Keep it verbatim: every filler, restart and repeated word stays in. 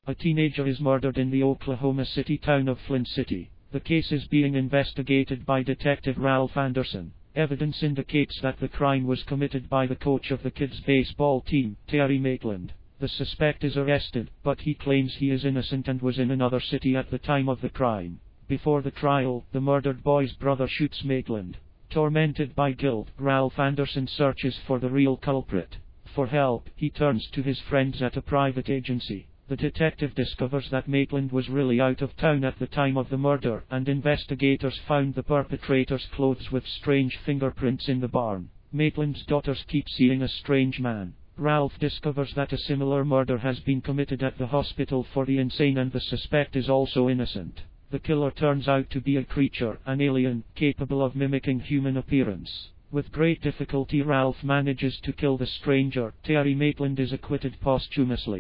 A teenager is murdered in the Oklahoma City town of Flint City. The case is being investigated by Detective Ralph Anderson. Evidence indicates that the crime was committed by the coach of the kids' baseball team, Terry Maitland. The suspect is arrested, but he claims he is innocent and was in another city at the time of the crime. Before the trial, the murdered boy's brother shoots Maitland. Tormented by guilt, Ralph Anderson searches for the real culprit. For help, he turns to his friends at a private agency. The detective discovers that Maitland was really out of town at the time of the murder, and investigators found the perpetrator's clothes with strange fingerprints in the barn. Maitland's daughters keep seeing a strange man. Ralph discovers that a similar murder has been committed at the hospital for the insane, and the suspect is also innocent. The killer turns out to be a creature, an alien, capable of mimicking human appearance. With great difficulty, Ralph manages to kill the stranger. Terry Maitland is acquitted posthumously.